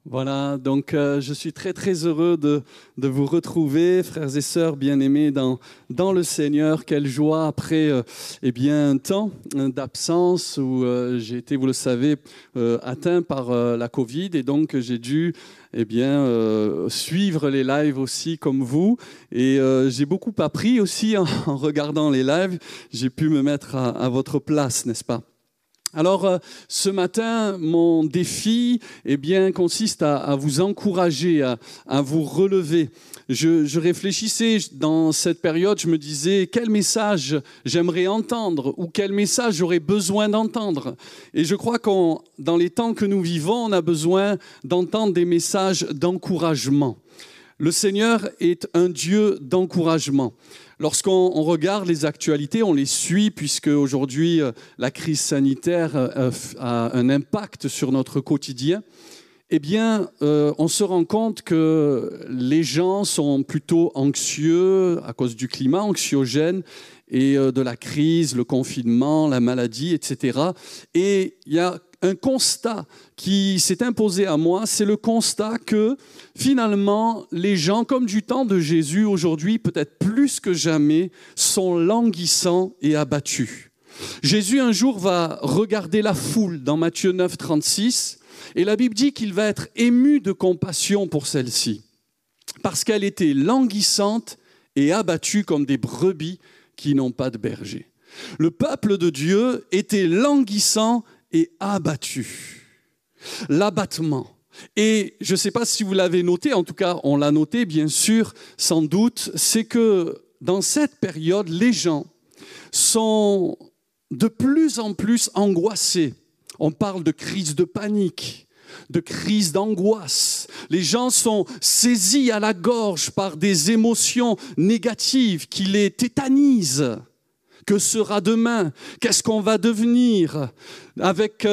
Voilà, donc je suis très très heureux de vous retrouver, frères et sœurs bien-aimés dans le Seigneur. Quelle joie après un temps d'absence où j'ai été, vous le savez, atteint par la Covid et donc j'ai dû suivre les lives aussi comme vous. Et j'ai beaucoup appris aussi en regardant les lives. J'ai pu me mettre à votre place, n'est-ce pas ? Alors, ce matin, mon défi consiste à vous encourager, à vous relever. Je réfléchissais dans cette période, je me disais quel message j'aimerais entendre ou quel message j'aurais besoin d'entendre. Et je crois que dans les temps que nous vivons, on a besoin d'entendre des messages d'encouragement. Le Seigneur est un Dieu d'encouragement. Lorsqu'on regarde les actualités, on les suit puisque aujourd'hui la crise sanitaire a un impact sur notre quotidien. On se rend compte que les gens sont plutôt anxieux à cause du climat, anxiogène et de la crise, le confinement, la maladie, etc. Et il y a un constat qui s'est imposé à moi, c'est le constat que finalement, les gens, comme du temps de Jésus, aujourd'hui, peut-être plus que jamais, sont languissants et abattus. Jésus, un jour, va regarder la foule dans Matthieu 9, 36, et la Bible dit qu'il va être ému de compassion pour celle-ci, parce qu'elle était languissante et abattue comme des brebis qui n'ont pas de berger. Le peuple de Dieu était languissant et abattu. L'abattement. Et je ne sais pas si vous l'avez noté, en tout cas on l'a noté bien sûr, sans doute, c'est que dans cette période, les gens sont de plus en plus angoissés. On parle de crise de panique, de crise d'angoisse. Les gens sont saisis à la gorge par des émotions négatives qui les tétanisent. Que sera demain? Qu'est-ce qu'on va devenir avec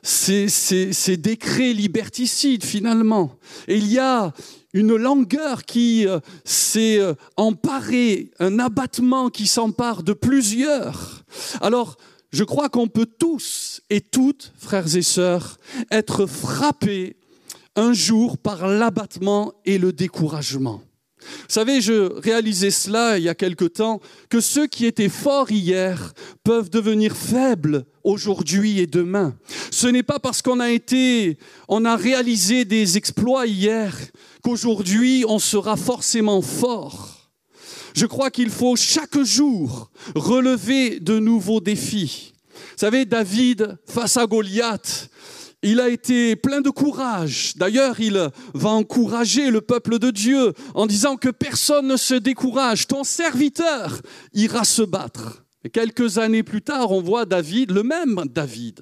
ces décrets liberticides finalement? Et il y a une langueur qui s'est emparée, un abattement qui s'empare de plusieurs. Alors, je crois qu'on peut tous et toutes, frères et sœurs, être frappés un jour par l'abattement et le découragement. Vous savez, je réalisais cela il y a quelque temps, que ceux qui étaient forts hier peuvent devenir faibles aujourd'hui et demain. Ce n'est pas parce qu'on a réalisé des exploits hier qu'aujourd'hui on sera forcément fort. Je crois qu'il faut chaque jour relever de nouveaux défis. Vous savez, David, face à Goliath, il a été plein de courage. D'ailleurs, il va encourager le peuple de Dieu en disant que personne ne se décourage. Ton serviteur ira se battre. Et quelques années plus tard, on voit David, le même David,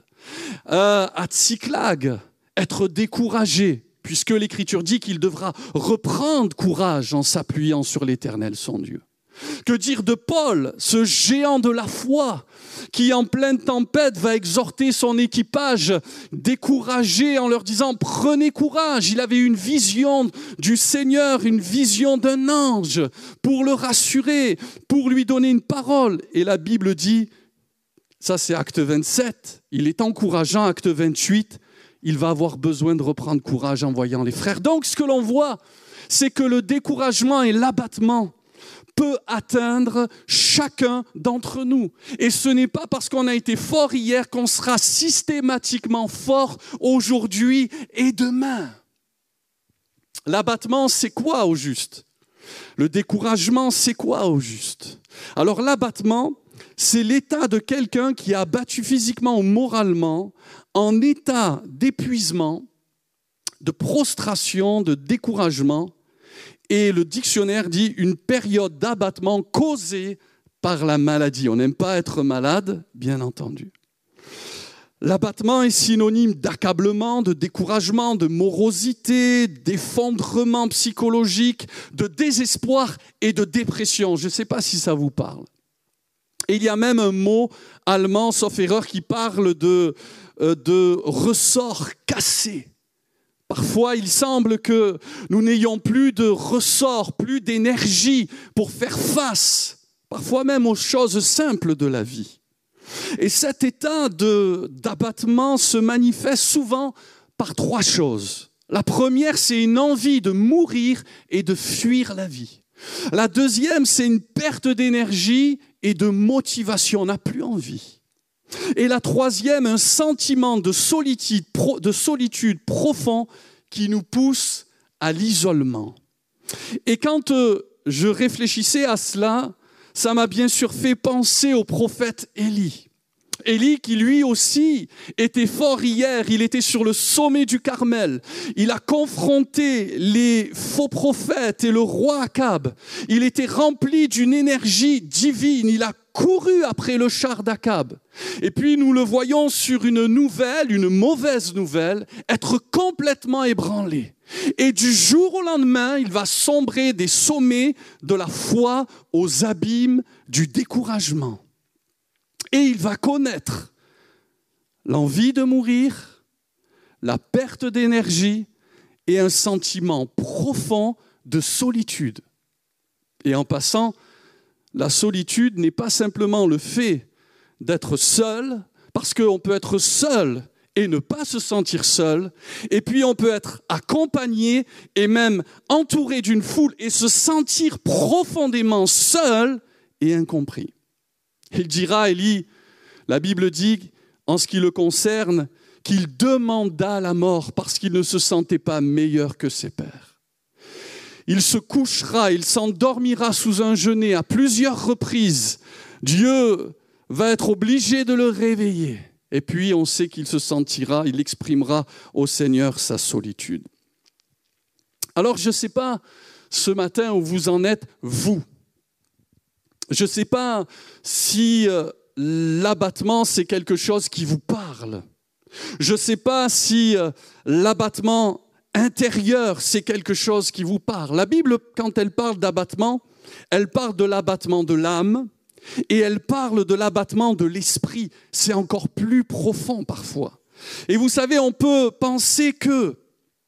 à Tsiklag, être découragé, puisque l'Écriture dit qu'il devra reprendre courage en s'appuyant sur l'Éternel, son Dieu. Que dire de Paul, ce géant de la foi, qui en pleine tempête va exhorter son équipage découragé en leur disant « Prenez courage ». Il avait une vision du Seigneur, une vision d'un ange pour le rassurer, pour lui donner une parole. Et la Bible dit, ça c'est acte 27, il est encourageant, acte 28, il va avoir besoin de reprendre courage en voyant les frères. Donc ce que l'on voit, c'est que le découragement et l'abattement peut atteindre chacun d'entre nous. Et ce n'est pas parce qu'on a été fort hier qu'on sera systématiquement fort aujourd'hui et demain. L'abattement, c'est quoi au juste? Le découragement, c'est quoi au juste? Alors l'abattement, c'est l'état de quelqu'un qui est abattu physiquement ou moralement, en état d'épuisement, de prostration, de découragement. Et le dictionnaire dit une période d'abattement causée par la maladie. On n'aime pas être malade, bien entendu. L'abattement est synonyme d'accablement, de découragement, de morosité, d'effondrement psychologique, de désespoir et de dépression. Je ne sais pas si ça vous parle. Et il y a même un mot allemand, sauf erreur, qui parle de ressort cassé. Parfois, il semble que nous n'ayons plus de ressort, plus d'énergie pour faire face, parfois même aux choses simples de la vie. Et cet état d'abattement se manifeste souvent par trois choses. La première, c'est une envie de mourir et de fuir la vie. La deuxième, c'est une perte d'énergie et de motivation. On n'a plus envie. Et la troisième, un sentiment de solitude profond qui nous pousse à l'isolement. Et quand je réfléchissais à cela, ça m'a bien sûr fait penser au prophète Élie. Élie qui lui aussi était fort hier, il était sur le sommet du Carmel. Il a confronté les faux prophètes et le roi Akab. Il était rempli d'une énergie divine, il a couru après le char d'Akab. Et puis nous le voyons sur une mauvaise nouvelle, être complètement ébranlé. Et du jour au lendemain, il va sombrer des sommets de la foi aux abîmes du découragement. Et il va connaître l'envie de mourir, la perte d'énergie et un sentiment profond de solitude. Et en passant, la solitude n'est pas simplement le fait d'être seul, parce qu'on peut être seul et ne pas se sentir seul, et puis on peut être accompagné et même entouré d'une foule et se sentir profondément seul et incompris. Il dira, Élie, la Bible dit, en ce qui le concerne, qu'il demanda la mort parce qu'il ne se sentait pas meilleur que ses pères. Il se couchera, il s'endormira sous un genêt à plusieurs reprises. Dieu va être obligé de le réveiller. Et puis on sait qu'il se sentira, il exprimera au Seigneur sa solitude. Alors je ne sais pas ce matin où vous en êtes, vous. Je ne sais pas si l'abattement, c'est quelque chose qui vous parle. Je ne sais pas si l'abattement intérieur, c'est quelque chose qui vous parle. La Bible, quand elle parle d'abattement, elle parle de l'abattement de l'âme et elle parle de l'abattement de l'esprit. C'est encore plus profond parfois. Et vous savez, on peut penser que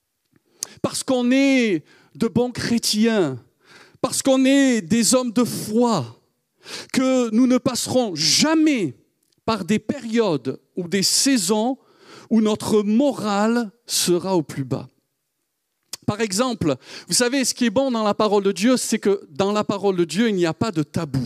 parce qu'on est de bons chrétiens, parce qu'on est des hommes de foi, que nous ne passerons jamais par des périodes ou des saisons où notre morale sera au plus bas. Par exemple, vous savez, ce qui est bon dans la parole de Dieu, c'est que dans la parole de Dieu, il n'y a pas de tabou.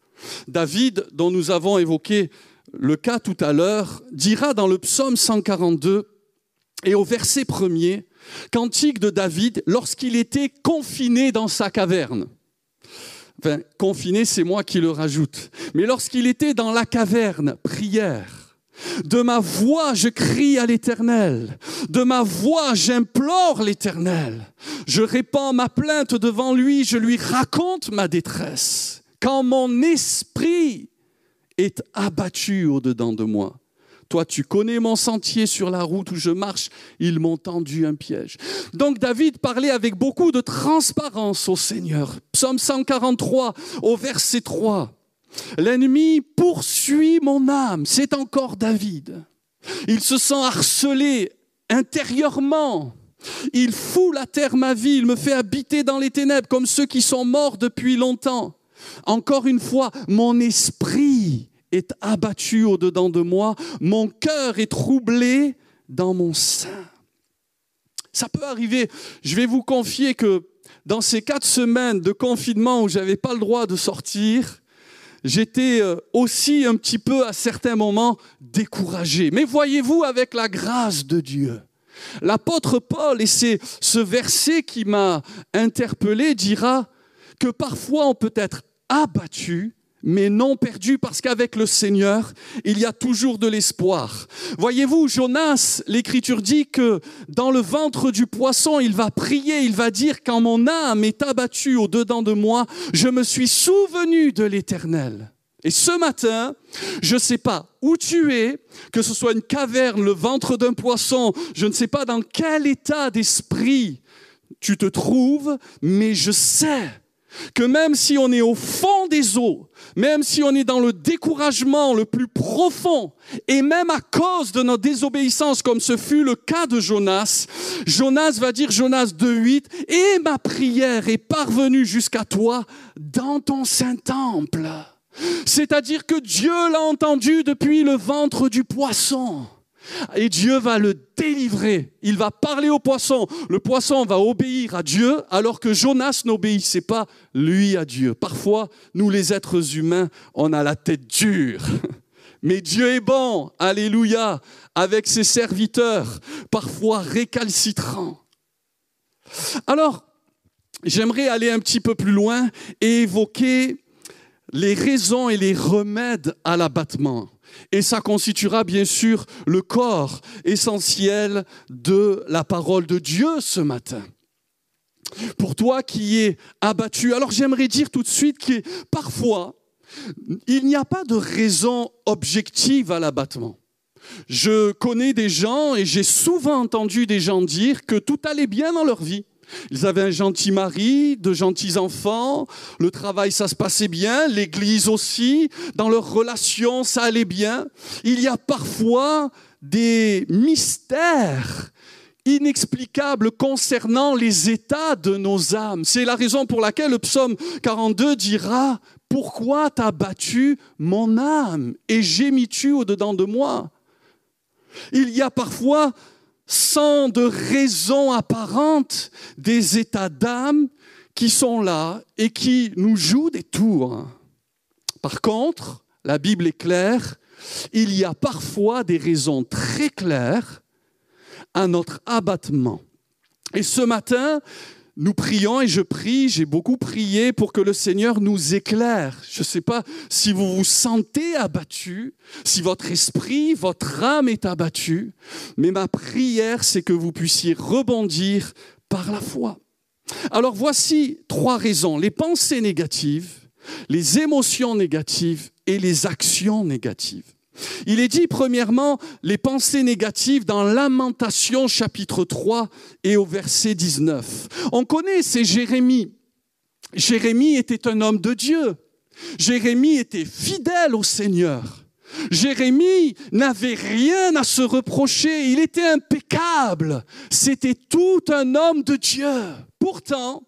David, dont nous avons évoqué le cas tout à l'heure, dira dans le psaume 142 et au verset 1er, cantique de David, lorsqu'il était confiné dans sa caverne. Enfin, confiné, c'est moi qui le rajoute. Mais lorsqu'il était dans la caverne, prière. De ma voix, je crie à l'Éternel. De ma voix, j'implore l'Éternel. Je répands ma plainte devant lui, je lui raconte ma détresse. Quand mon esprit est abattu au-dedans de moi. Toi, tu connais mon sentier sur la route où je marche, ils m'ont tendu un piège. Donc David parlait avec beaucoup de transparence au Seigneur. Psaume 143, au verset 3. L'ennemi poursuit mon âme, c'est encore David. Il se sent harcelé intérieurement. Il foule à terre ma vie, il me fait habiter dans les ténèbres comme ceux qui sont morts depuis longtemps. Encore une fois, mon esprit est abattu au-dedans de moi, mon cœur est troublé dans mon sein. Ça peut arriver, je vais vous confier que dans ces 4 semaines de confinement où je n'avais pas le droit de sortir, j'étais aussi un petit peu à certains moments découragé. Mais voyez-vous, avec la grâce de Dieu, l'apôtre Paul, et c'est ce verset qui m'a interpellé, dira que parfois on peut être abattu, mais non perdu, parce qu'avec le Seigneur, il y a toujours de l'espoir. Voyez-vous, Jonas, l'Écriture dit que dans le ventre du poisson, il va prier, il va dire « Quand mon âme est abattue au-dedans de moi, je me suis souvenu de l'Éternel. » Et ce matin, je ne sais pas où tu es, que ce soit une caverne, le ventre d'un poisson, je ne sais pas dans quel état d'esprit tu te trouves, mais je sais que même si on est au fond des eaux, même si on est dans le découragement le plus profond, et même à cause de notre désobéissance, comme ce fut le cas de Jonas, Jonas va dire, Jonas 2,8, « Et ma prière est parvenue jusqu'à toi dans ton Saint-Temple. » C'est-à-dire que Dieu l'a entendu depuis le ventre du poisson. Et Dieu va le délivrer. Il va parler au poisson. Le poisson va obéir à Dieu alors que Jonas n'obéissait pas, lui, à Dieu. Parfois, nous les êtres humains, on a la tête dure. Mais Dieu est bon, alléluia, avec ses serviteurs, parfois récalcitrants. Alors, j'aimerais aller un petit peu plus loin et évoquer les raisons et les remèdes à l'abattement. Et ça constituera bien sûr le corps essentiel de la parole de Dieu ce matin. Pour toi qui es abattu, alors j'aimerais dire tout de suite que parfois, il n'y a pas de raison objective à l'abattement. Je connais des gens et j'ai souvent entendu des gens dire que tout allait bien dans leur vie. Ils avaient un gentil mari, de gentils enfants, le travail ça se passait bien, l'église aussi, dans leurs relations ça allait bien. Il y a parfois des mystères inexplicables concernant les états de nos âmes. C'est la raison pour laquelle le psaume 42 dira « Pourquoi t'as battu mon âme et gémis-tu au-dedans de moi ?» Il y a parfois sans de raison apparente, des états d'âme qui sont là et qui nous jouent des tours. Par contre, la Bible est claire, il y a parfois des raisons très claires à notre abattement. Et ce matin, nous prions et je prie, j'ai beaucoup prié pour que le Seigneur nous éclaire. Je ne sais pas si vous vous sentez abattu, si votre esprit, votre âme est abattue, mais ma prière, c'est que vous puissiez rebondir par la foi. Alors voici 3 raisons, les pensées négatives, les émotions négatives et les actions négatives. Il est dit, premièrement, les pensées négatives dans Lamentations, chapitre 3 et au verset 19. On connaît, c'est Jérémie. Jérémie était un homme de Dieu. Jérémie était fidèle au Seigneur. Jérémie n'avait rien à se reprocher. Il était impeccable. C'était tout un homme de Dieu. Pourtant,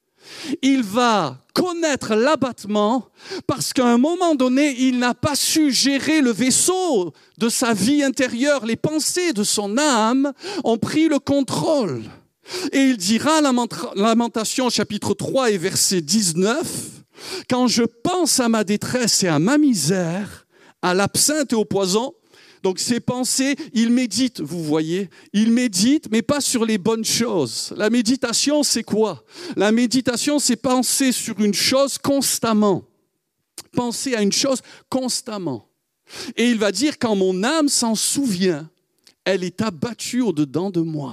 il va connaître l'abattement parce qu'à un moment donné, il n'a pas su gérer le vaisseau de sa vie intérieure. Les pensées de son âme ont pris le contrôle. Et il dira, Lamentation chapitre 3 et verset 19, « Quand je pense à ma détresse et à ma misère, à l'absinthe et au poison, » donc ses pensées, il médite, vous voyez, il médite, mais pas sur les bonnes choses. La méditation, c'est quoi? La méditation, c'est penser sur une chose constamment. Penser à une chose constamment. Et il va dire, quand mon âme s'en souvient, elle est abattue au-dedans de moi.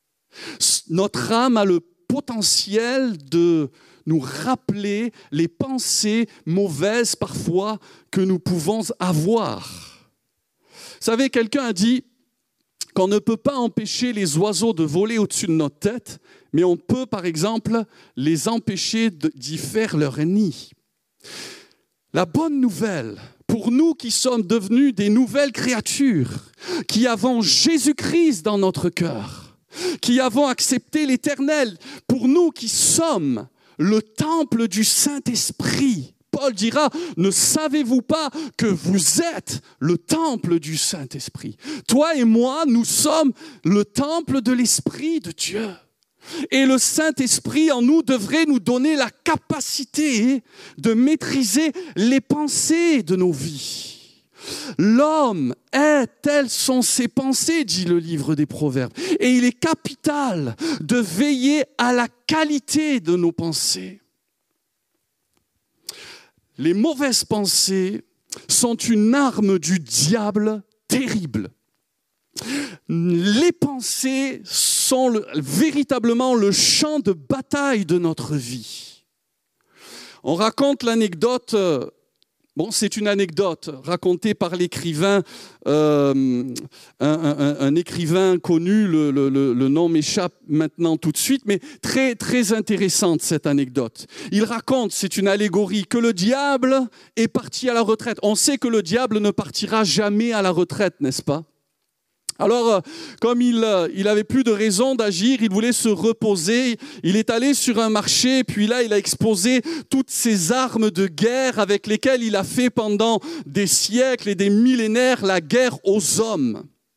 Notre âme a le potentiel de nous rappeler les pensées mauvaises parfois que nous pouvons avoir. Vous savez, quelqu'un a dit qu'on ne peut pas empêcher les oiseaux de voler au-dessus de notre tête, mais on peut, par exemple, les empêcher d'y faire leur nid. La bonne nouvelle, pour nous qui sommes devenus des nouvelles créatures, qui avons Jésus-Christ dans notre cœur, qui avons accepté l'Éternel, pour nous qui sommes le temple du Saint-Esprit, Paul dira, ne savez-vous pas que vous êtes le temple du Saint-Esprit? Toi et moi, nous sommes le temple de l'Esprit de Dieu. Et le Saint-Esprit en nous devrait nous donner la capacité de maîtriser les pensées de nos vies. L'homme est, telles sont ses pensées, dit le livre des Proverbes. Et il est capital de veiller à la qualité de nos pensées. Les mauvaises pensées sont une arme du diable terrible. Les pensées sont véritablement le champ de bataille de notre vie. On raconte l'anecdote, c'est une anecdote racontée par l'écrivain, un écrivain connu, le nom m'échappe maintenant tout de suite, mais très, très intéressante cette anecdote. Il raconte, c'est une allégorie, que le diable est parti à la retraite. On sait que le diable ne partira jamais à la retraite, n'est-ce pas? Alors, comme il avait plus de raison d'agir, il voulait se reposer. Il est allé sur un marché, puis là, il a exposé toutes ces armes de guerre avec lesquelles il a fait pendant des siècles et des millénaires la guerre aux hommes.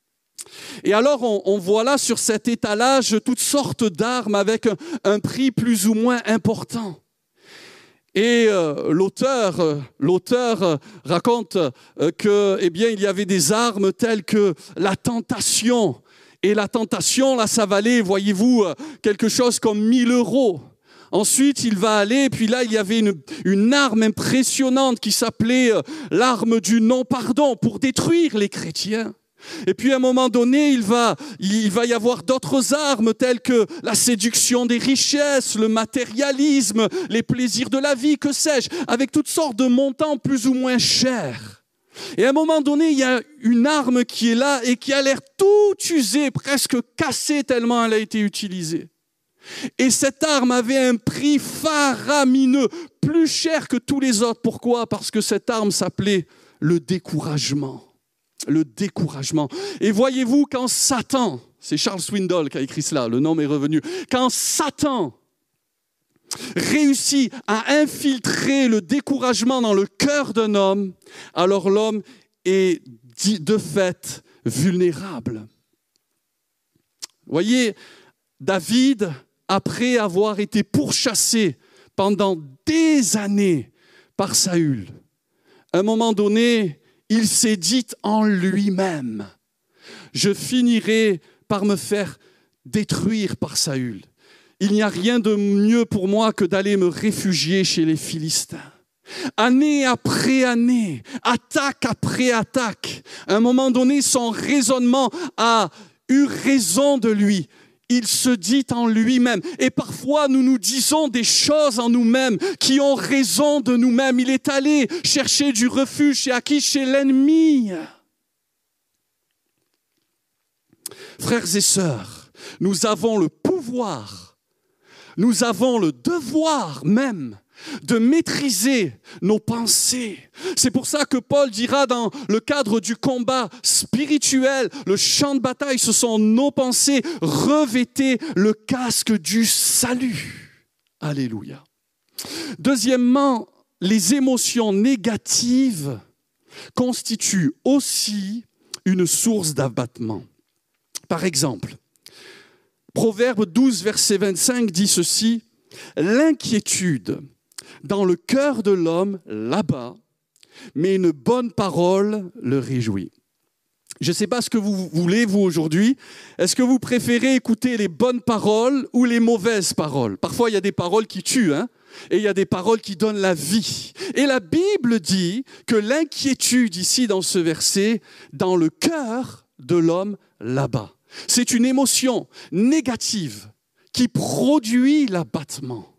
Et alors, on voit là sur cet étalage toutes sortes d'armes avec un prix plus ou moins important. Et l'auteur raconte que, eh bien, il y avait des armes telles que la tentation. Et la tentation, là, ça valait, voyez-vous, quelque chose comme 1 000 €. Ensuite, il va aller, et puis là, il y avait une arme impressionnante qui s'appelait l'arme du non-pardon pour détruire les chrétiens. Et puis à un moment donné, il va y avoir d'autres armes telles que la séduction des richesses, le matérialisme, les plaisirs de la vie, que sais-je, avec toutes sortes de montants plus ou moins chers. Et à un moment donné, il y a une arme qui est là et qui a l'air tout usée, presque cassée tellement elle a été utilisée. Et cette arme avait un prix faramineux, plus cher que tous les autres. Pourquoi? Parce que cette arme s'appelait le découragement. Le découragement. Et voyez-vous, quand Satan, c'est Charles Swindoll qui a écrit cela, le nom m'est revenu, quand Satan réussit à infiltrer le découragement dans le cœur d'un homme, alors l'homme est de fait vulnérable. Voyez, David, après avoir été pourchassé pendant des années par Saül, à un moment donné, il s'est dit en lui-même, je finirai par me faire détruire par Saül. Il n'y a rien de mieux pour moi que d'aller me réfugier chez les Philistins. Année après année, attaque après attaque, à un moment donné, son raisonnement a eu raison de lui. Il se dit en lui-même. Et parfois, nous nous disons des choses en nous-mêmes qui ont raison de nous-mêmes. Il est allé chercher du refuge chez qui? Chez l'ennemi. Frères et sœurs, nous avons le pouvoir, nous avons le devoir même de maîtriser nos pensées. C'est pour ça que Paul dira dans le cadre du combat spirituel, le champ de bataille, ce sont nos pensées, revêtez le casque du salut. Alléluia. Deuxièmement, les émotions négatives constituent aussi une source d'abattement. Par exemple, Proverbe 12, verset 25 dit ceci, « L'inquiétude dans le cœur de l'homme l'abat, mais une bonne parole le réjouit. » Je ne sais pas ce que vous voulez, vous, aujourd'hui. Est-ce que vous préférez écouter les bonnes paroles ou les mauvaises paroles? Parfois, il y a des paroles qui tuent, et il y a des paroles qui donnent la vie. Et la Bible dit que l'inquiétude, ici, dans ce verset, dans le cœur de l'homme l'abat. C'est une émotion négative qui produit l'abattement.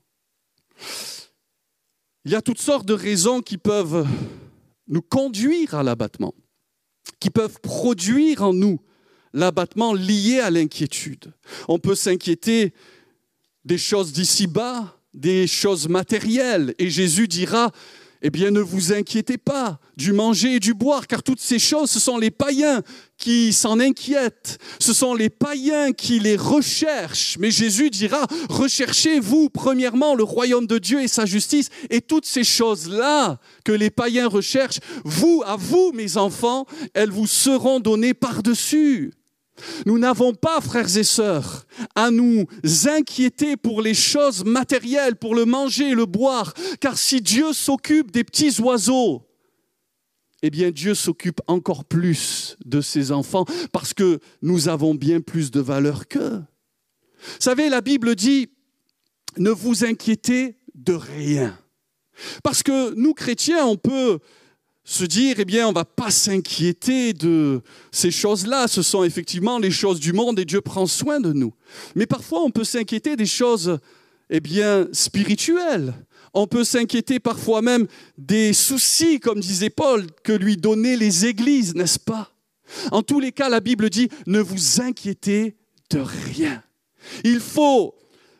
Il y a toutes sortes de raisons qui peuvent nous conduire à l'abattement, qui peuvent produire en nous l'abattement lié à l'inquiétude. On peut s'inquiéter des choses d'ici-bas, des choses matérielles, et Jésus dira, eh bien ne vous inquiétez pas du manger et du boire, car toutes ces choses, ce sont les païens qui s'en inquiètent, ce sont les païens qui les recherchent. Mais Jésus dira, recherchez-vous premièrement le royaume de Dieu et sa justice, et toutes ces choses-là que les païens recherchent, à vous, mes enfants, elles vous seront données par-dessus. Nous n'avons pas, frères et sœurs, à nous inquiéter pour les choses matérielles, pour le manger et le boire, car si Dieu s'occupe des petits oiseaux, eh bien Dieu s'occupe encore plus de ses enfants, parce que nous avons bien plus de valeur qu'eux. Vous savez, la Bible dit, ne vous inquiétez de rien. Parce que nous, chrétiens, on peut se dire, eh bien, on ne va pas s'inquiéter de ces choses-là. Ce sont effectivement les choses du monde et Dieu prend soin de nous. Mais parfois, on peut s'inquiéter des choses, eh bien, spirituelles. On peut s'inquiéter parfois même des soucis, comme disait Paul, que lui donnaient les églises, n'est-ce pas? En tous les cas, la Bible dit, ne vous inquiétez de rien. Il faut,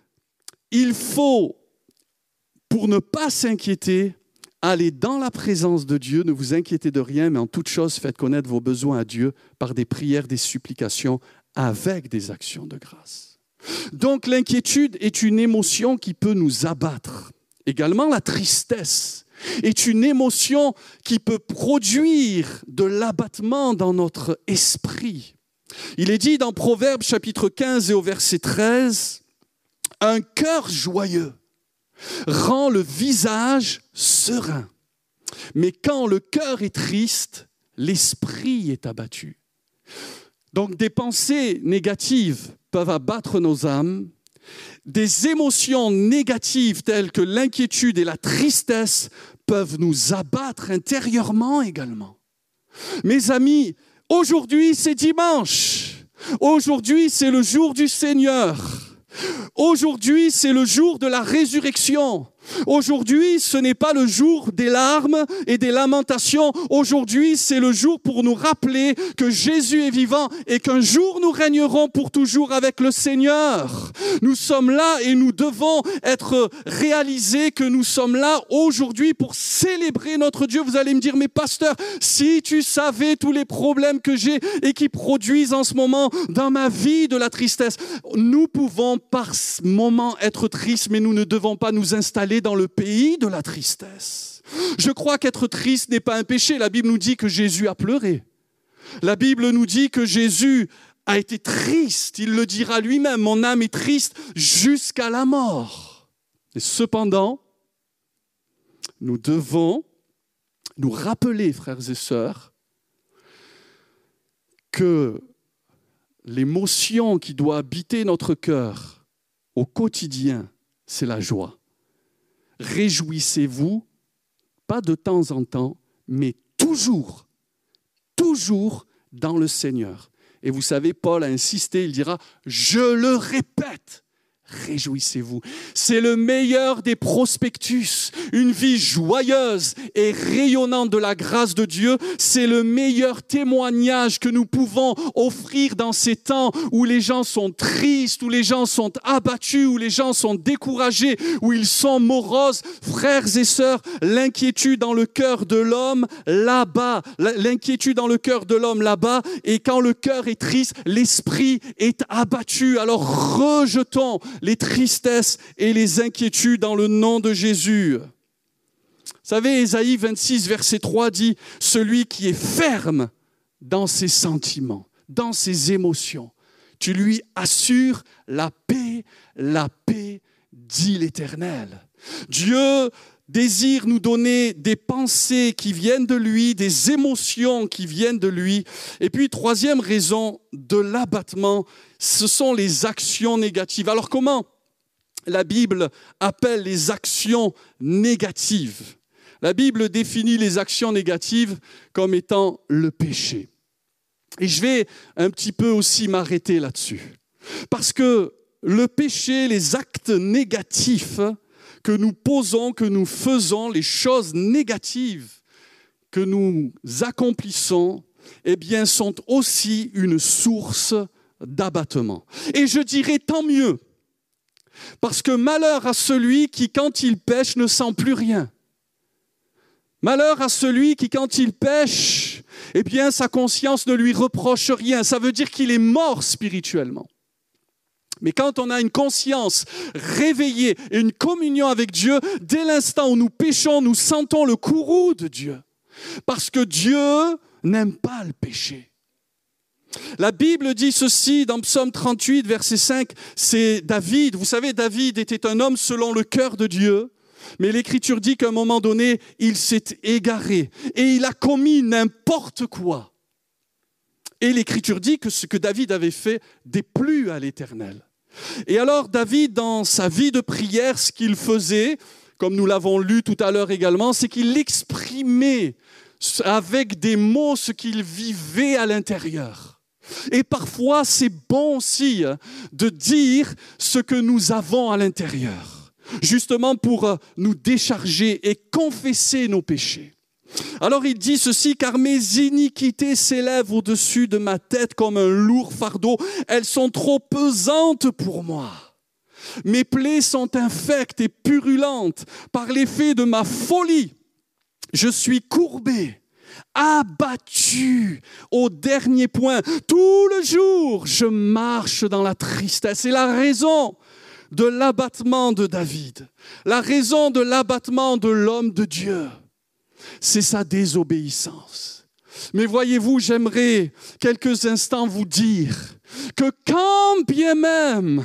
pour ne pas s'inquiéter, allez dans la présence de Dieu, ne vous inquiétez de rien, mais en toute chose, faites connaître vos besoins à Dieu par des prières, des supplications, avec des actions de grâce. Donc l'inquiétude est une émotion qui peut nous abattre. Également la tristesse est une émotion qui peut produire de l'abattement dans notre esprit. Il est dit dans Proverbes chapitre 15 et au verset 13, « Un cœur joyeux rend le visage serein, mais quand le cœur est triste, l'esprit est abattu. » Donc des pensées négatives peuvent abattre nos âmes. Des émotions négatives telles que l'inquiétude et la tristesse peuvent nous abattre intérieurement également. Mes amis, aujourd'hui c'est dimanche. Aujourd'hui c'est le jour du Seigneur. Aujourd'hui c'est le jour de la résurrection. Aujourd'hui, ce n'est pas le jour des larmes et des lamentations. Aujourd'hui, c'est le jour pour nous rappeler que Jésus est vivant et qu'un jour nous régnerons pour toujours avec le Seigneur. Nous sommes là et nous devons être réalisés que nous sommes là aujourd'hui pour célébrer notre Dieu. Vous allez me dire, mais pasteur, si tu savais tous les problèmes que j'ai et qui produisent en ce moment dans ma vie de la tristesse, nous pouvons par moment être tristes, mais nous ne devons pas nous installer dans le pays de la tristesse. Je crois qu'être triste n'est pas un péché. La Bible nous dit que Jésus a pleuré. La Bible nous dit que Jésus a été triste. Il le dira lui-même, mon âme est triste jusqu'à la mort. Et cependant, nous devons nous rappeler, frères et sœurs, que l'émotion qui doit habiter notre cœur au quotidien, c'est la joie. Réjouissez-vous, pas de temps en temps, mais toujours dans le Seigneur. Et vous savez, Paul a insisté, il dira, je le répète, réjouissez-vous. C'est le meilleur des prospectus. Une vie joyeuse et rayonnante de la grâce de Dieu, c'est le meilleur témoignage que nous pouvons offrir dans ces temps où les gens sont tristes, où les gens sont abattus, où les gens sont découragés, où ils sont moroses. Frères et sœurs, l'inquiétude dans le cœur de l'homme là-bas, l'inquiétude dans le cœur de l'homme là-bas, et quand le cœur est triste, l'esprit est abattu. Alors rejetons les tristesses et les inquiétudes dans le nom de Jésus. Vous savez, Ésaïe 26, verset 3 dit « Celui qui est ferme dans ses sentiments, dans ses émotions, tu lui assures la paix, dit l'Éternel. » Dieu désire nous donner des pensées qui viennent de lui, des émotions qui viennent de lui. Et puis, troisième raison de l'abattement, ce sont les actions négatives. Alors, comment la Bible appelle les actions négatives? La Bible définit les actions négatives comme étant le péché. Et je vais un petit peu aussi m'arrêter là-dessus. Parce que le péché, les actes négatifs que nous posons, que nous faisons, les choses négatives que nous accomplissons, eh bien, sont aussi une source d'abattement. Et je dirais tant mieux, parce que malheur à celui qui, quand il pêche, ne sent plus rien. Malheur à celui qui, quand il pêche, eh bien, sa conscience ne lui reproche rien. Ça veut dire qu'il est mort spirituellement. Mais quand on a une conscience réveillée et une communion avec Dieu, dès l'instant où nous péchons, nous sentons le courroux de Dieu. Parce que Dieu n'aime pas le péché. La Bible dit ceci dans Psaume 38, verset 5, c'est David. Vous savez, David était un homme selon le cœur de Dieu. Mais l'Écriture dit qu'à un moment donné, il s'est égaré et il a commis n'importe quoi. Et l'Écriture dit que ce que David avait fait déplut à l'Éternel. Et alors David, dans sa vie de prière, ce qu'il faisait, comme nous l'avons lu tout à l'heure également, c'est qu'il exprimait avec des mots ce qu'il vivait à l'intérieur. Et parfois, c'est bon aussi de dire ce que nous avons à l'intérieur, justement pour nous décharger et confesser nos péchés. Alors il dit ceci, car mes iniquités s'élèvent au-dessus de ma tête comme un lourd fardeau. Elles sont trop pesantes pour moi. Mes plaies sont infectes et purulentes par l'effet de ma folie. Je suis courbé, abattu au dernier point. Tout le jour, je marche dans la tristesse. C'est la raison de l'abattement de David, la raison de l'abattement de l'homme de Dieu. C'est sa désobéissance. Mais voyez-vous, j'aimerais quelques instants vous dire que quand bien même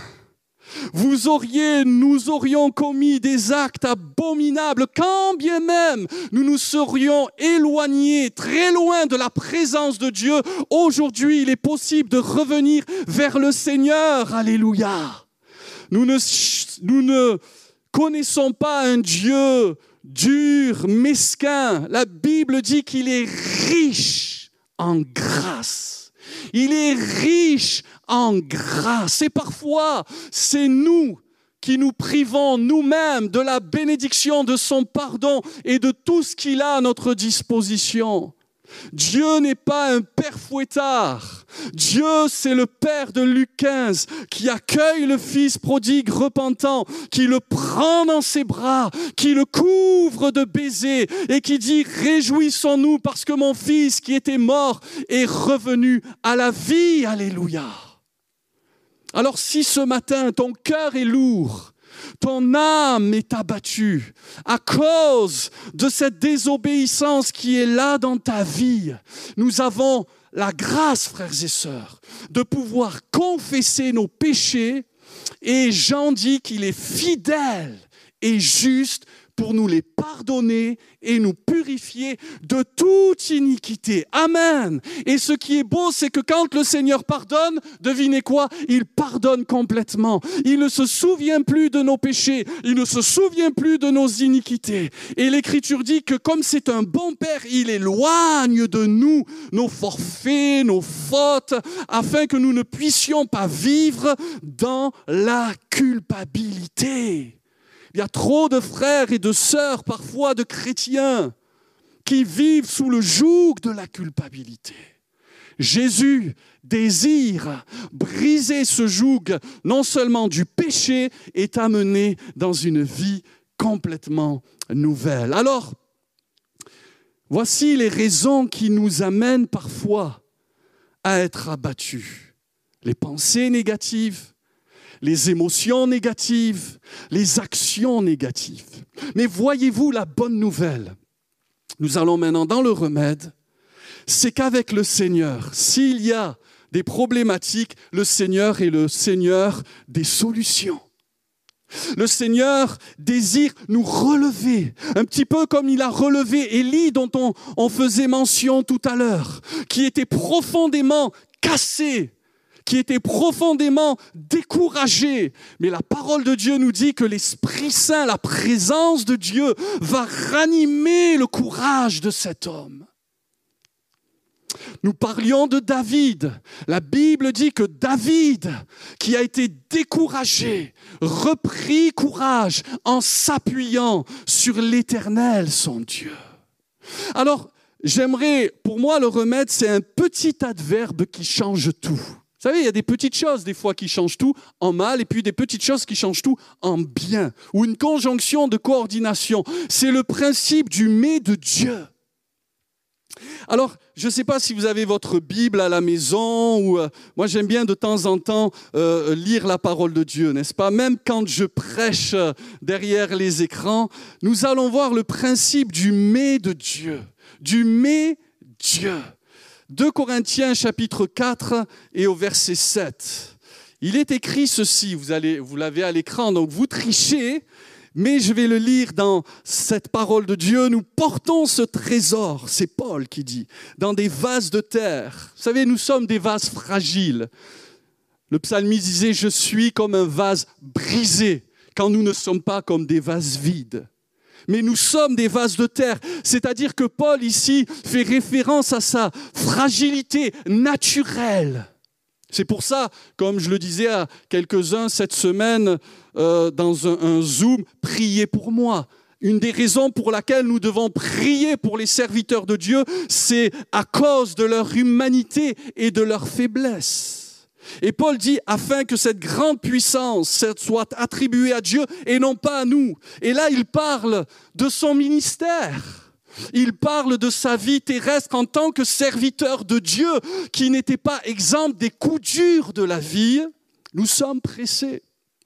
nous aurions commis des actes abominables, quand bien même nous nous serions éloignés très loin de la présence de Dieu, aujourd'hui il est possible de revenir vers le Seigneur. Alléluia. Nous ne connaissons pas un Dieu dur, mesquin. La Bible dit qu'il est riche en grâce. Il est riche en grâce. Et parfois, c'est nous qui nous privons nous-mêmes de la bénédiction, de son pardon et de tout ce qu'il a à notre disposition. Dieu n'est pas un père fouettard. Dieu, c'est le Père de Luc 15 qui accueille le fils prodigue repentant, qui le prend dans ses bras, qui le couvre de baisers et qui dit « Réjouissons-nous parce que mon fils qui était mort est revenu à la vie. » Alléluia. Alors si ce matin ton cœur est lourd, ton âme est abattue à cause de cette désobéissance qui est là dans ta vie, nous avons la grâce, frères et sœurs, de pouvoir confesser nos péchés et Jean dit qu'il est fidèle et juste pour nous les pardonner et nous purifier de toute iniquité. Amen. Et ce qui est beau, c'est que quand le Seigneur pardonne, devinez quoi? Il pardonne complètement. Il ne se souvient plus de nos péchés. Il ne se souvient plus de nos iniquités. Et l'Écriture dit que comme c'est un bon Père, il éloigne de nous nos forfaits, nos fautes, afin que nous ne puissions pas vivre dans la culpabilité. Il y a trop de frères et de sœurs, parfois de chrétiens, qui vivent sous le joug de la culpabilité. Jésus désire briser ce joug, non seulement du péché, et t'amener dans une vie complètement nouvelle. Alors, voici les raisons qui nous amènent parfois à être abattus. Les pensées négatives, les émotions négatives, les actions négatives. Mais voyez-vous la bonne nouvelle? Nous allons maintenant dans le remède. C'est qu'avec le Seigneur, s'il y a des problématiques, le Seigneur est le Seigneur des solutions. Le Seigneur désire nous relever, un petit peu comme il a relevé Élie dont on faisait mention tout à l'heure, qui était profondément cassé, qui était profondément découragé. Mais la parole de Dieu nous dit que l'Esprit Saint, la présence de Dieu, va ranimer le courage de cet homme. Nous parlions de David. La Bible dit que David, qui a été découragé, reprit courage en s'appuyant sur l'Éternel, son Dieu. Alors, pour moi, le remède, c'est un petit adverbe qui change tout. Vous savez, il y a des petites choses des fois qui changent tout en mal et puis des petites choses qui changent tout en bien. Ou une conjonction de coordination. C'est le principe du « mais » de Dieu. Alors, je ne sais pas si vous avez votre Bible à la maison ou moi j'aime bien de temps en temps lire la parole de Dieu, n'est-ce pas? Même quand je prêche derrière les écrans, nous allons voir le principe du « mais » de Dieu. Du « mais » Dieu. 2 Corinthiens chapitre 4 et au verset 7. Il est écrit ceci, vous l'avez à l'écran, donc vous trichez, mais je vais le lire dans cette parole de Dieu. Nous portons ce trésor, c'est Paul qui dit, dans des vases de terre. Vous savez, nous sommes des vases fragiles. Le psalmiste disait, je suis comme un vase brisé, quand nous ne sommes pas comme des vases vides. Mais nous sommes des vases de terre, c'est-à-dire que Paul ici fait référence à sa fragilité naturelle. C'est pour ça, comme je le disais à quelques-uns cette semaine dans un Zoom, priez pour moi. Une des raisons pour laquelle nous devons prier pour les serviteurs de Dieu, c'est à cause de leur humanité et de leur faiblesse. Et Paul dit, afin que cette grande puissance soit attribuée à Dieu et non pas à nous. Et là, il parle de son ministère. Il parle de sa vie terrestre en tant que serviteur de Dieu, qui n'était pas exempt des coups durs de la vie. Nous sommes pressés.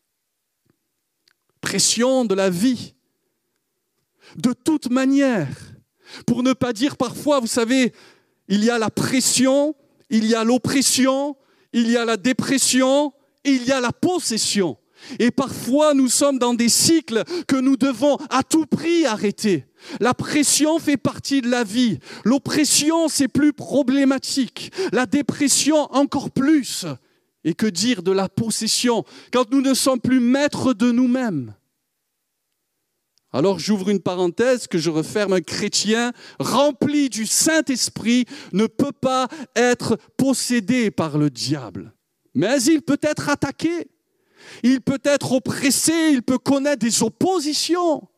Pression de la vie. De toute manière. Pour ne pas dire parfois, vous savez, il y a la pression, il y a l'oppression, il y a la dépression, il y a la possession. Et parfois, nous sommes dans des cycles que nous devons à tout prix arrêter. La pression fait partie de la vie. L'oppression, c'est plus problématique. La dépression, encore plus. Et que dire de la possession, quand nous ne sommes plus maîtres de nous-mêmes? Alors j'ouvre une parenthèse que je referme. Un chrétien rempli du Saint-Esprit ne peut pas être possédé par le diable. Mais il peut être attaqué. Il peut être oppressé, il peut connaître des oppositions.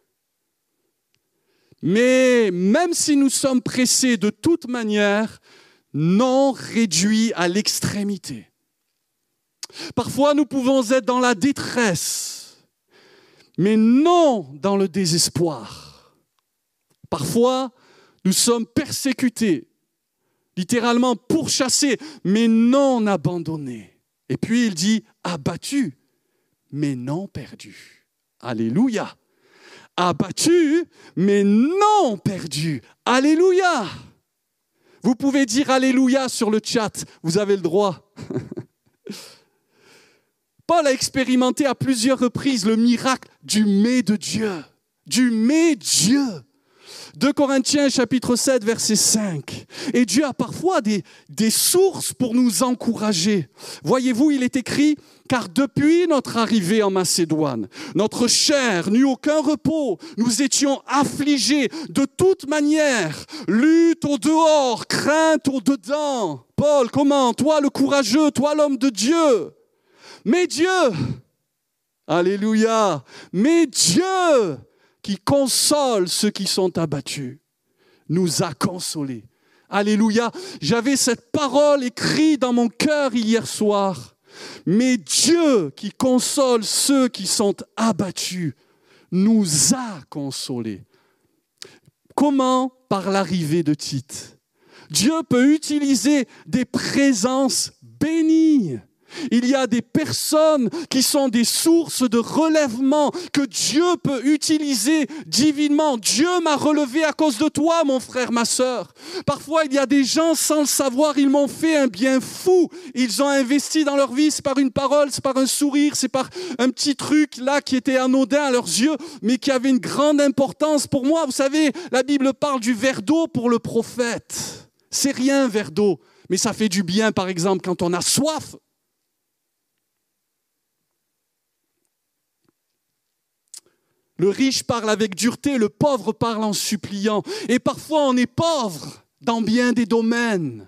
Mais même si nous sommes pressés de toute manière, non réduits à l'extrémité. Parfois, nous pouvons être dans la détresse, mais non dans le désespoir. Parfois, nous sommes persécutés, littéralement pourchassés, mais non abandonnés. Et puis il dit abattu, mais non perdu. Alléluia. Abattu, mais non perdu. Alléluia. Vous pouvez dire alléluia sur le chat, vous avez le droit. Paul a expérimenté à plusieurs reprises le miracle du mais de Dieu. Du mais Dieu. 2 Corinthiens chapitre 7 verset 5. Et Dieu a parfois des sources pour nous encourager. Voyez-vous, il est écrit, car depuis notre arrivée en Macédoine, notre chair n'eut aucun repos. Nous étions affligés de toute manière. Lutte au dehors, crainte au dedans. Paul, comment? Toi le courageux, toi l'homme de Dieu. Mais Dieu, alléluia, mais Dieu qui console ceux qui sont abattus, nous a consolés. Alléluia. J'avais cette parole écrite dans mon cœur hier soir. Mais Dieu qui console ceux qui sont abattus, nous a consolés. Comment? Par l'arrivée de Tite. Dieu peut utiliser des présences bénies. Il y a des personnes qui sont des sources de relèvement que Dieu peut utiliser divinement. Dieu m'a relevé à cause de toi, mon frère, ma sœur. Parfois, il y a des gens, sans le savoir, ils m'ont fait un bien fou. Ils ont investi dans leur vie, c'est par une parole, c'est par un sourire, c'est par un petit truc là qui était anodin à leurs yeux, mais qui avait une grande importance pour moi. Vous savez, la Bible parle du verre d'eau pour le prophète. C'est rien, un verre d'eau, mais ça fait du bien, par exemple, quand on a soif. Le riche parle avec dureté, le pauvre parle en suppliant. Et parfois, on est pauvre dans bien des domaines.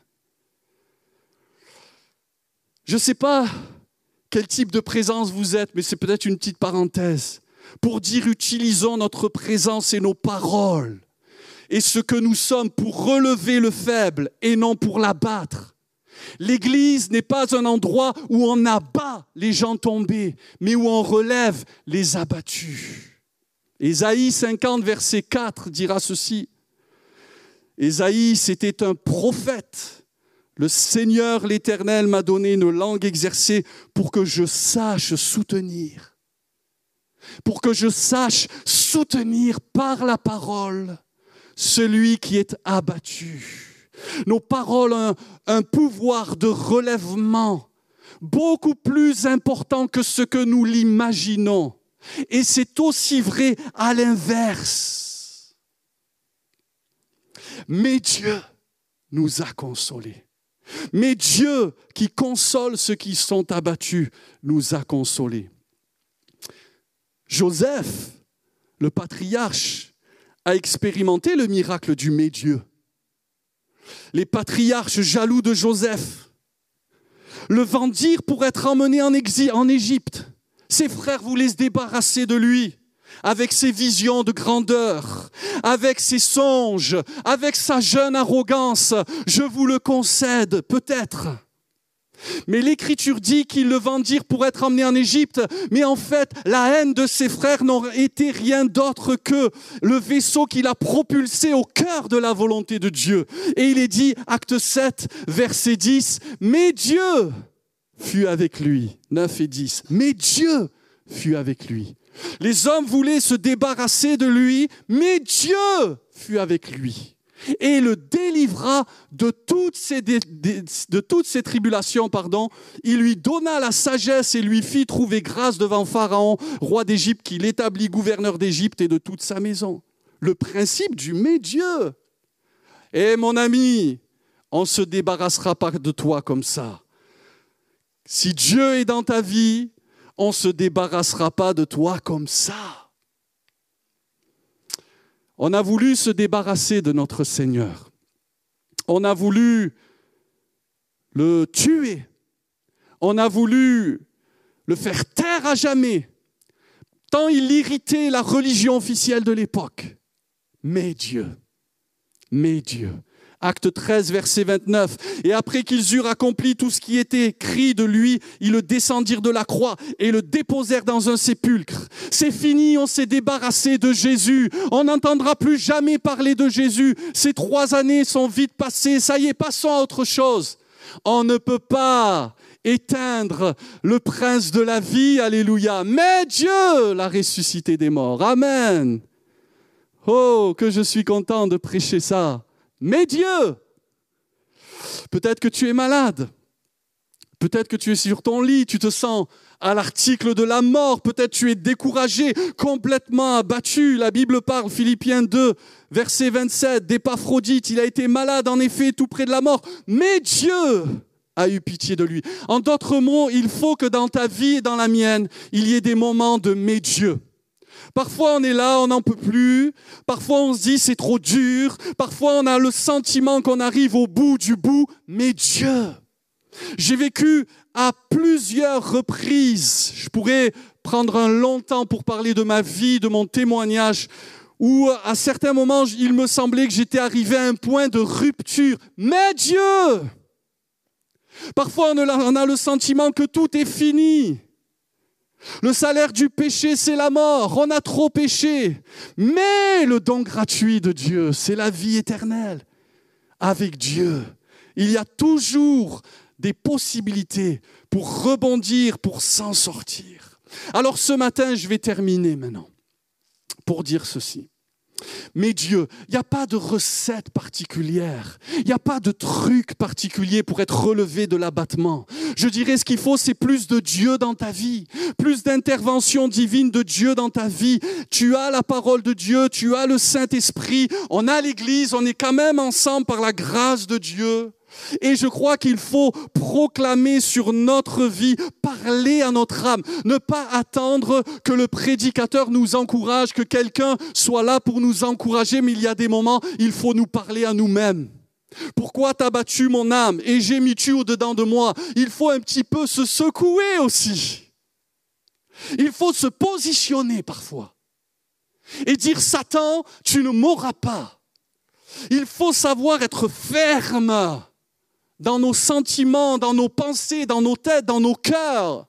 Je ne sais pas quel type de présence vous êtes, mais c'est peut-être une petite parenthèse. Pour dire, utilisons notre présence et nos paroles et ce que nous sommes pour relever le faible et non pour l'abattre. L'Église n'est pas un endroit où on abat les gens tombés, mais où on relève les abattus. Ésaïe 50, verset 4 dira ceci. Ésaïe, c'était un prophète. Le Seigneur, l'Éternel, m'a donné une langue exercée pour que je sache soutenir. Pour que je sache soutenir par la parole celui qui est abattu. Nos paroles ont un pouvoir de relèvement beaucoup plus important que ce que nous l'imaginons. Et c'est aussi vrai à l'inverse. Mais Dieu nous a consolés. Mais Dieu qui console ceux qui sont abattus nous a consolés. Joseph, le patriarche, a expérimenté le miracle du mais Dieu. Les patriarches jaloux de Joseph le vendirent pour être emmené en exil en Égypte. Ses frères voulaient se débarrasser de lui avec ses visions de grandeur, avec ses songes, avec sa jeune arrogance. Je vous le concède, peut-être. Mais l'Écriture dit qu'ils le vendirent pour être emmené en Égypte. Mais en fait, la haine de ses frères n'aurait été rien d'autre que le vaisseau qu'il a propulsé au cœur de la volonté de Dieu. Et il est dit, acte 7, verset 10, « Mais Dieu » fut avec lui. 9 et 10. Mais Dieu fut avec lui. Les hommes voulaient se débarrasser de lui, mais Dieu fut avec lui. et le délivra de toutes ces tribulations. Il lui donna la sagesse et lui fit trouver grâce devant Pharaon, roi d'Égypte, qu'il établit gouverneur d'Égypte et de toute sa maison. Le principe du mais Dieu. Et mon ami, on ne se débarrassera pas de toi comme ça. Si Dieu est dans ta vie, on ne se débarrassera pas de toi comme ça. On a voulu se débarrasser de notre Seigneur. On a voulu le tuer. On a voulu le faire taire à jamais. Tant il irritait la religion officielle de l'époque. Mais Dieu. Acte 13, verset 29. Et après qu'ils eurent accompli tout ce qui était écrit de lui, ils le descendirent de la croix et le déposèrent dans un sépulcre. C'est fini, on s'est débarrassé de Jésus. On n'entendra plus jamais parler de Jésus. Ces 3 années sont vite passées. Ça y est, passons à autre chose. On ne peut pas éteindre le prince de la vie, alléluia. Mais Dieu l'a ressuscité des morts. Amen. Oh, que je suis content de prêcher ça. Mais Dieu, peut-être que tu es malade, peut-être que tu es sur ton lit, tu te sens à l'article de la mort, peut-être tu es découragé, complètement abattu. La Bible parle, Philippiens 2, verset 27, d'Épaphrodite, il a été malade en effet tout près de la mort, mais Dieu a eu pitié de lui. En d'autres mots, il faut que dans ta vie et dans la mienne, il y ait des moments de mais Dieu. Parfois, on est là, on n'en peut plus. Parfois, on se dit, c'est trop dur. Parfois, on a le sentiment qu'on arrive au bout du bout. Mais Dieu, j'ai vécu à plusieurs reprises. Je pourrais prendre un long temps pour parler de ma vie, de mon témoignage, où à certains moments, il me semblait que j'étais arrivé à un point de rupture. Mais Dieu, parfois, on a le sentiment que tout est fini. Le salaire du péché, c'est la mort. On a trop péché. Mais le don gratuit de Dieu, c'est la vie éternelle. Avec Dieu, il y a toujours des possibilités pour rebondir, pour s'en sortir. Alors ce matin, je vais terminer maintenant pour dire ceci. Mais Dieu, il n'y a pas de recette particulière, il n'y a pas de truc particulier pour être relevé de l'abattement. Je dirais ce qu'il faut, c'est plus de Dieu dans ta vie, plus d'intervention divine de Dieu dans ta vie. Tu as la parole de Dieu, tu as le Saint-Esprit, on a l'Église, on est quand même ensemble par la grâce de Dieu. Et je crois qu'il faut proclamer sur notre vie, parler à notre âme, ne pas attendre que le prédicateur nous encourage, que quelqu'un soit là pour nous encourager, mais il y a des moments, il faut nous parler à nous-mêmes. Pourquoi t'as battu mon âme et gémis-tu au-dedans de moi? Il faut un petit peu se secouer aussi. Il faut se positionner parfois et dire, Satan, tu ne m'auras pas. Il faut savoir être ferme dans nos sentiments, dans nos pensées, dans nos têtes, dans nos cœurs.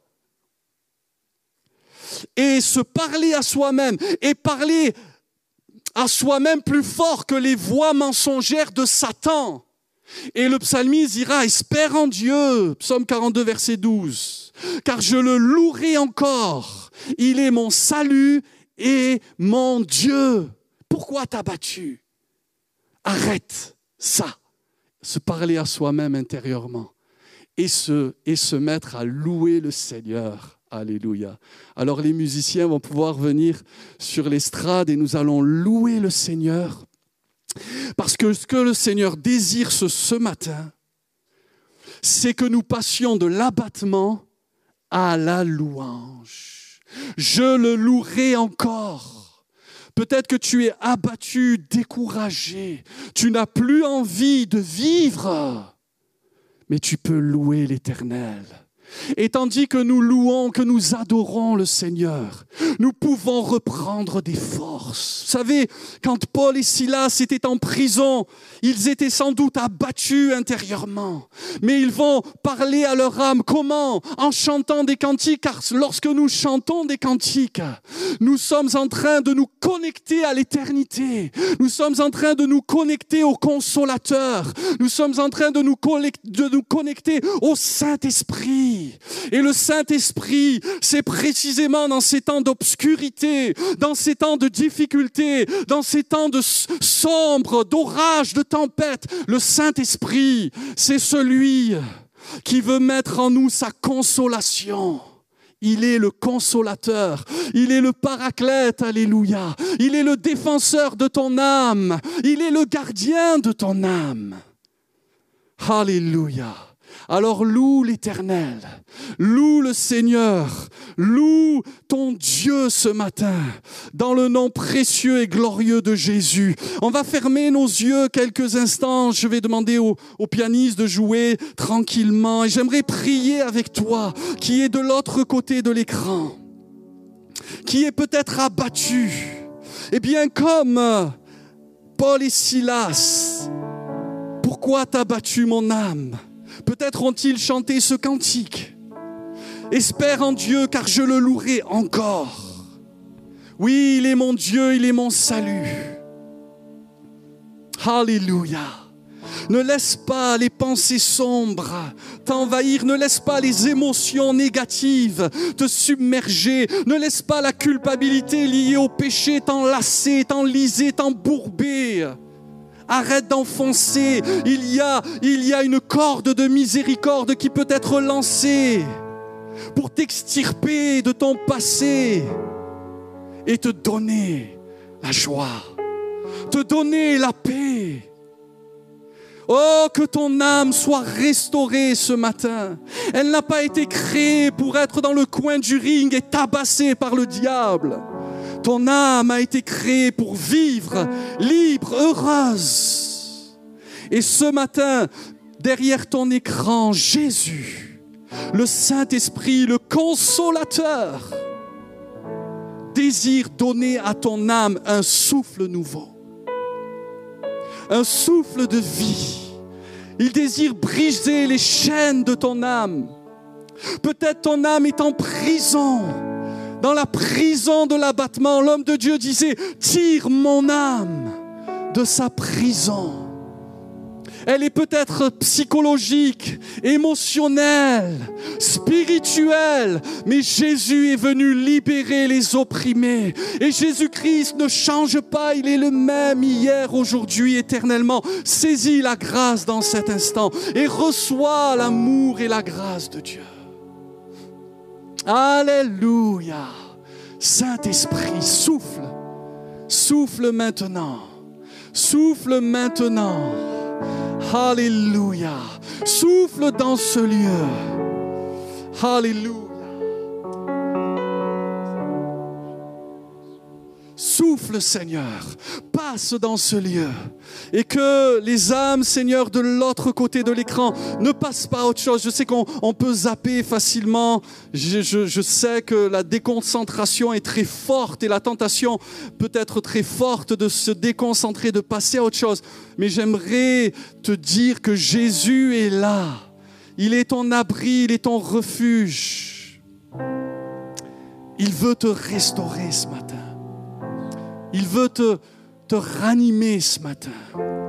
Et se parler à soi-même, et parler à soi-même plus fort que les voix mensongères de Satan. Et le psalmiste dira, espère en Dieu, psaume 42, verset 12, car je le louerai encore, il est mon salut et mon Dieu. Pourquoi t'as battu? Arrête ça. Se parler à soi-même intérieurement et se mettre à louer le Seigneur. Alléluia. Alors les musiciens vont pouvoir venir sur l'estrade et nous allons louer le Seigneur. Parce que ce que le Seigneur désire ce matin, c'est que nous passions de l'abattement à la louange. Je le louerai encore. Peut-être que tu es abattu, découragé. Tu n'as plus envie de vivre. Mais tu peux louer l'Éternel. Et tandis que nous louons, que nous adorons le Seigneur, nous pouvons reprendre des forces. Vous savez, quand Paul et Silas étaient en prison, ils étaient sans doute abattus intérieurement. Mais ils vont parler à leur âme. Comment? En chantant des cantiques, car lorsque nous chantons des cantiques, Nous sommes en train de nous connecter à l'éternité. Nous sommes en train de nous connecter au Consolateur. Nous sommes en train de nous connecter au Saint-Esprit. Et le Saint-Esprit, c'est précisément dans ces temps d'obscurité, dans ces temps de difficulté, dans ces temps de sombre, d'orage, de tempête. Le Saint-Esprit, c'est celui qui veut mettre en nous sa consolation. Il est le consolateur, il est le paraclète, alléluia. Il est le défenseur de ton âme, il est le gardien de ton âme. Alléluia. Alors loue l'Éternel, loue le Seigneur, loue ton Dieu ce matin, dans le nom précieux et glorieux de Jésus. On va fermer nos yeux quelques instants, je vais demander au pianiste de jouer tranquillement et j'aimerais prier avec toi qui est de l'autre côté de l'écran, qui est peut-être abattu. Eh bien comme Paul et Silas, pourquoi t'as battu mon âme ? Peut-être ont-ils chanté ce cantique. Espère en Dieu, car je le louerai encore. Oui, il est mon Dieu, il est mon salut. Alléluia. Ne laisse pas les pensées sombres t'envahir, ne laisse pas les émotions négatives te submerger, ne laisse pas la culpabilité liée au péché t'enlacer, t'enliser, t'embourber. Arrête d'enfoncer, il y a une corde de miséricorde qui peut être lancée pour t'extirper de ton passé et te donner la joie, te donner la paix. Oh, que ton âme soit restaurée ce matin. Elle n'a pas été créée pour être dans le coin du ring et tabassée par le diable. Ton âme a été créée pour vivre libre, heureuse. Et ce matin, derrière ton écran, Jésus, le Saint-Esprit, le Consolateur, désire donner à ton âme un souffle nouveau, un souffle de vie. Il désire briser les chaînes de ton âme. Peut-être ton âme est en prison. Dans la prison de l'abattement, l'homme de Dieu disait « Tire mon âme de sa prison ». Elle est peut-être psychologique, émotionnelle, spirituelle, mais Jésus est venu libérer les opprimés. Et Jésus-Christ ne change pas, il est le même hier, aujourd'hui, éternellement. Saisis la grâce dans cet instant et reçois l'amour et la grâce de Dieu. Alléluia. Saint-Esprit, souffle. Souffle maintenant. Souffle maintenant. Alléluia. Souffle dans ce lieu. Alléluia. Souffle, Seigneur, passe dans ce lieu et que les âmes, Seigneur, de l'autre côté de l'écran ne passent pas à autre chose. Je sais qu'on peut zapper facilement. Je sais que la déconcentration est très forte et la tentation peut être très forte de se déconcentrer, de passer à autre chose. Mais j'aimerais te dire que Jésus est là. Il est ton abri, il est ton refuge. Il veut te restaurer ce matin. Il veut te ranimer ce matin.